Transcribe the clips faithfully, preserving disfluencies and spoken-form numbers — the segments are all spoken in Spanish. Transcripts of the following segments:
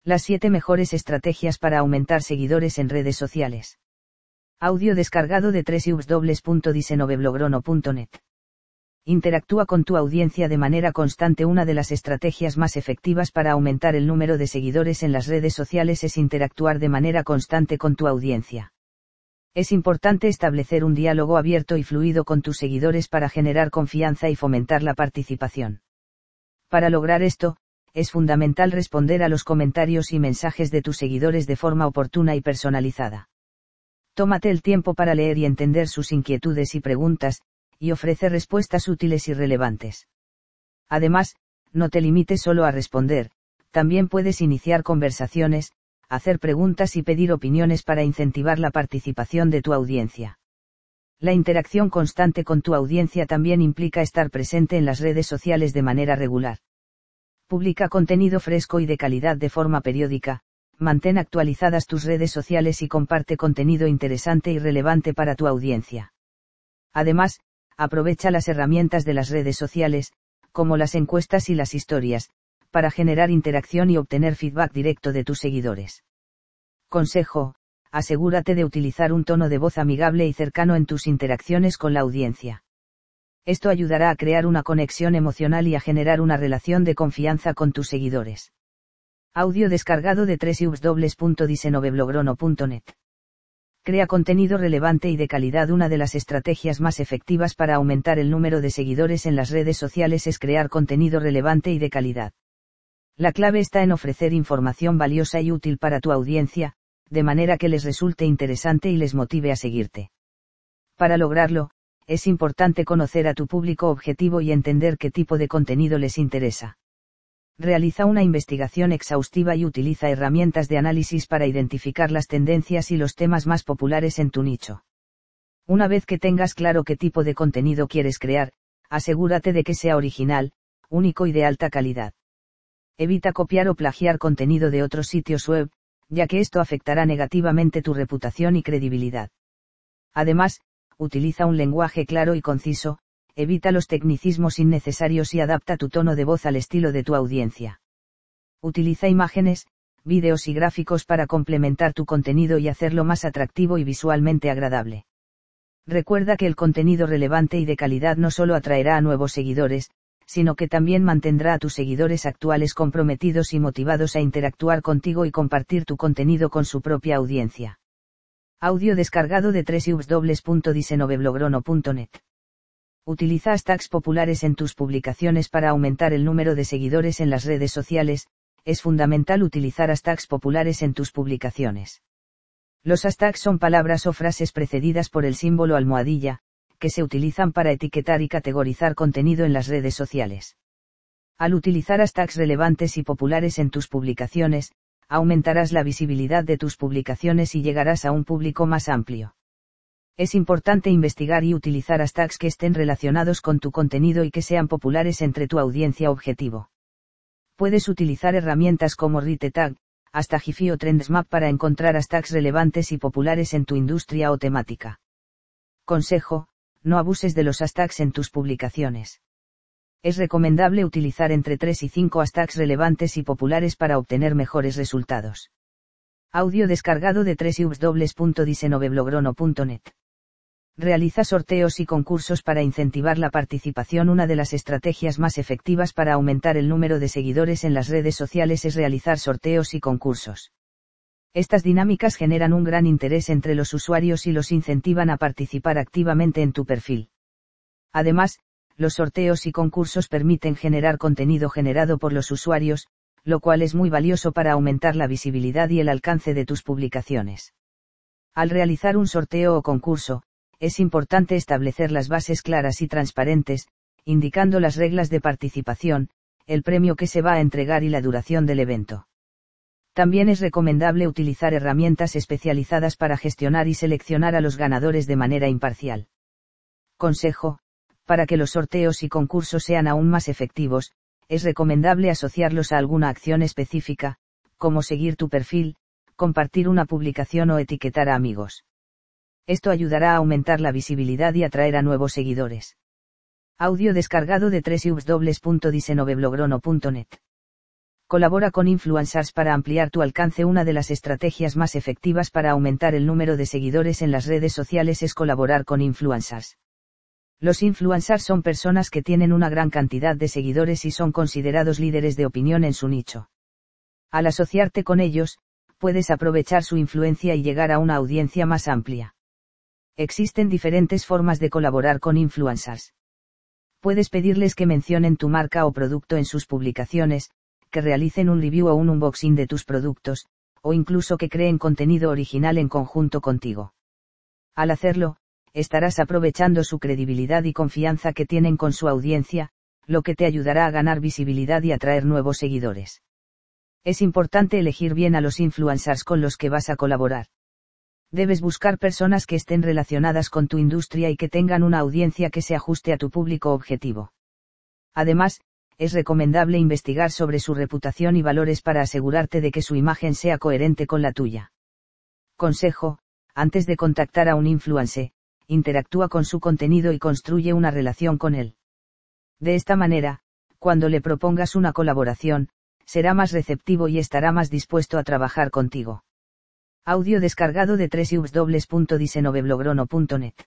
Las siete mejores estrategias para aumentar seguidores en redes sociales. Audio descargado de doble u doble u doble u punto diecinueve blogrono punto net. Interactúa con tu audiencia de manera constante. Una de las estrategias más efectivas para aumentar el número de seguidores en las redes sociales es interactuar de manera constante con tu audiencia. Es importante establecer un diálogo abierto y fluido con tus seguidores para generar confianza y fomentar la participación. Para lograr esto, es fundamental responder a los comentarios y mensajes de tus seguidores de forma oportuna y personalizada. Tómate el tiempo para leer y entender sus inquietudes y preguntas, y ofrece respuestas útiles y relevantes. Además, no te limites solo a responder, también puedes iniciar conversaciones, hacer preguntas y pedir opiniones para incentivar la participación de tu audiencia. La interacción constante con tu audiencia también implica estar presente en las redes sociales de manera regular. Publica contenido fresco y de calidad de forma periódica, mantén actualizadas tus redes sociales y comparte contenido interesante y relevante para tu audiencia. Además, aprovecha las herramientas de las redes sociales, como las encuestas y las historias, para generar interacción y obtener feedback directo de tus seguidores. Consejo: asegúrate de utilizar un tono de voz amigable y cercano en tus interacciones con la audiencia. Esto ayudará a crear una conexión emocional y a generar una relación de confianza con tus seguidores. Audio descargado de doble u doble u doble u punto diecinueve blogrono punto net. Crea contenido relevante y de calidad. Una de las estrategias más efectivas para aumentar el número de seguidores en las redes sociales es crear contenido relevante y de calidad. La clave está en ofrecer información valiosa y útil para tu audiencia, de manera que les resulte interesante y les motive a seguirte. Para lograrlo, es importante conocer a tu público objetivo y entender qué tipo de contenido les interesa. Realiza una investigación exhaustiva y utiliza herramientas de análisis para identificar las tendencias y los temas más populares en tu nicho. Una vez que tengas claro qué tipo de contenido quieres crear, asegúrate de que sea original, único y de alta calidad. Evita copiar o plagiar contenido de otros sitios web, ya que esto afectará negativamente tu reputación y credibilidad. Además, utiliza un lenguaje claro y conciso, evita los tecnicismos innecesarios y adapta tu tono de voz al estilo de tu audiencia. Utiliza imágenes, vídeos y gráficos para complementar tu contenido y hacerlo más atractivo y visualmente agradable. Recuerda que el contenido relevante y de calidad no solo atraerá a nuevos seguidores, sino que también mantendrá a tus seguidores actuales comprometidos y motivados a interactuar contigo y compartir tu contenido con su propia audiencia. Audio descargado de doble u doble u doble u punto diecinueve blogrono punto net. Utiliza hashtags populares en tus publicaciones para aumentar el número de seguidores en las redes sociales. Es fundamental utilizar hashtags populares en tus publicaciones. Los hashtags son palabras o frases precedidas por el símbolo almohadilla, que se utilizan para etiquetar y categorizar contenido en las redes sociales. Al utilizar hashtags relevantes y populares en tus publicaciones, aumentarás la visibilidad de tus publicaciones y llegarás a un público más amplio. Es importante investigar y utilizar hashtags que estén relacionados con tu contenido y que sean populares entre tu audiencia objetivo. Puedes utilizar herramientas como ReteTag, Hashtagifi o Trendsmap para encontrar hashtags relevantes y populares en tu industria o temática. Consejo: no abuses de los hashtags en tus publicaciones. Es recomendable utilizar entre tres y cinco hashtags relevantes y populares para obtener mejores resultados. Audio descargado de doble u doble u doble u punto diecinueve blogrono punto net. Realiza sorteos y concursos para incentivar la participación. Una de las estrategias más efectivas para aumentar el número de seguidores en las redes sociales es realizar sorteos y concursos. Estas dinámicas generan un gran interés entre los usuarios y los incentivan a participar activamente en tu perfil. Además, los sorteos y concursos permiten generar contenido generado por los usuarios, lo cual es muy valioso para aumentar la visibilidad y el alcance de tus publicaciones. Al realizar un sorteo o concurso, es importante establecer las bases claras y transparentes, indicando las reglas de participación, el premio que se va a entregar y la duración del evento. También es recomendable utilizar herramientas especializadas para gestionar y seleccionar a los ganadores de manera imparcial. Consejo: para que los sorteos y concursos sean aún más efectivos, es recomendable asociarlos a alguna acción específica, como seguir tu perfil, compartir una publicación o etiquetar a amigos. Esto ayudará a aumentar la visibilidad y atraer a nuevos seguidores. Audio descargado de doble u doble u doble u punto diecinueve blogrono punto net. Colabora con influencers para ampliar tu alcance. Una de las estrategias más efectivas para aumentar el número de seguidores en las redes sociales es colaborar con influencers. Los influencers son personas que tienen una gran cantidad de seguidores y son considerados líderes de opinión en su nicho. Al asociarte con ellos, puedes aprovechar su influencia y llegar a una audiencia más amplia. Existen diferentes formas de colaborar con influencers. Puedes pedirles que mencionen tu marca o producto en sus publicaciones, que realicen un review o un unboxing de tus productos, o incluso que creen contenido original en conjunto contigo. Al hacerlo, estarás aprovechando su credibilidad y confianza que tienen con su audiencia, lo que te ayudará a ganar visibilidad y atraer nuevos seguidores. Es importante elegir bien a los influencers con los que vas a colaborar. Debes buscar personas que estén relacionadas con tu industria y que tengan una audiencia que se ajuste a tu público objetivo. Además, es recomendable investigar sobre su reputación y valores para asegurarte de que su imagen sea coherente con la tuya. Consejo: antes de contactar a un influencer, interactúa con su contenido y construye una relación con él. De esta manera, cuando le propongas una colaboración, será más receptivo y estará más dispuesto a trabajar contigo. Audio descargado de doble u doble u doble u punto diecinueve blogron punto net.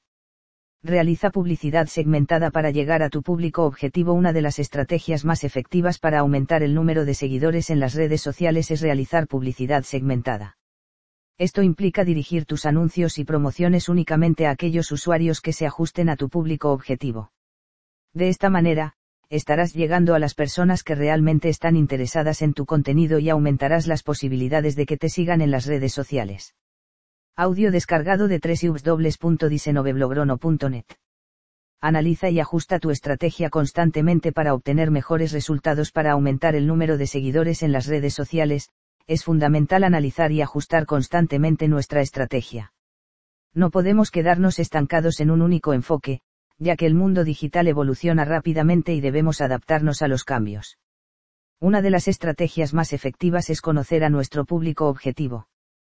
Realiza publicidad segmentada para llegar a tu público objetivo. Una de las estrategias más efectivas para aumentar el número de seguidores en las redes sociales es realizar publicidad segmentada. Esto implica dirigir tus anuncios y promociones únicamente a aquellos usuarios que se ajusten a tu público objetivo. De esta manera, estarás llegando a las personas que realmente están interesadas en tu contenido y aumentarás las posibilidades de que te sigan en las redes sociales. Audio descargado de doble u doble u doble u punto diecinueve blogron punto net. Analiza y ajusta tu estrategia constantemente para obtener mejores resultados. Para aumentar el número de seguidores en las redes sociales, es fundamental analizar y ajustar constantemente nuestra estrategia. No podemos quedarnos estancados en un único enfoque, ya que el mundo digital evoluciona rápidamente y debemos adaptarnos a los cambios. Una de las estrategias más efectivas es conocer a nuestro público objetivo.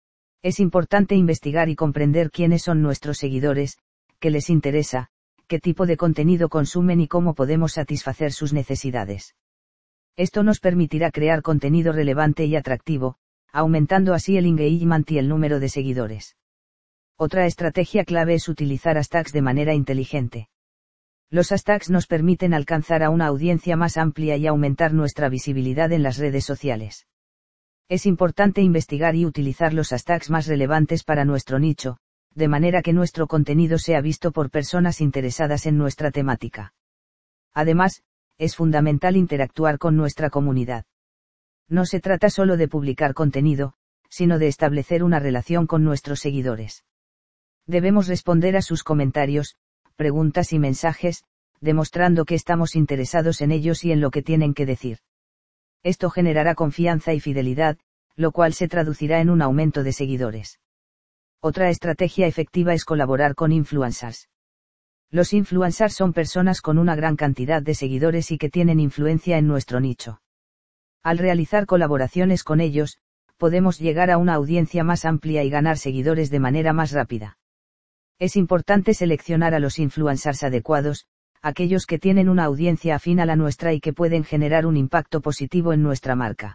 Es importante investigar y comprender quiénes son nuestros seguidores, qué les interesa, qué tipo de contenido consumen y cómo podemos satisfacer sus necesidades. Esto nos permitirá crear contenido relevante y atractivo, aumentando así el engagement y el número de seguidores. Otra estrategia clave es utilizar hashtags de manera inteligente. Los hashtags nos permiten alcanzar a una audiencia más amplia y aumentar nuestra visibilidad en las redes sociales. Es importante investigar y utilizar los hashtags más relevantes para nuestro nicho, de manera que nuestro contenido sea visto por personas interesadas en nuestra temática. Además, es fundamental interactuar con nuestra comunidad. No se trata solo de publicar contenido, sino de establecer una relación con nuestros seguidores. Debemos responder a sus comentarios, preguntas y mensajes, demostrando que estamos interesados en ellos y en lo que tienen que decir. Esto generará confianza y fidelidad, lo cual se traducirá en un aumento de seguidores. Otra estrategia efectiva es colaborar con influencers. Los influencers son personas con una gran cantidad de seguidores y que tienen influencia en nuestro nicho. Al realizar colaboraciones con ellos, podemos llegar a una audiencia más amplia y ganar seguidores de manera más rápida. Es importante seleccionar a los influencers adecuados, aquellos que tienen una audiencia afín a la nuestra y que pueden generar un impacto positivo en nuestra marca.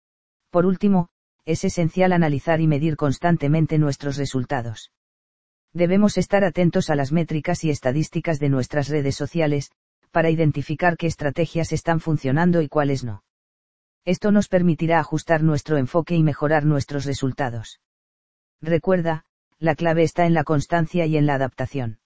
Por último, es esencial analizar y medir constantemente nuestros resultados. Debemos estar atentos a las métricas y estadísticas de nuestras redes sociales, para identificar qué estrategias están funcionando y cuáles no. Esto nos permitirá ajustar nuestro enfoque y mejorar nuestros resultados. Recuerda, la clave está en la constancia y en la adaptación.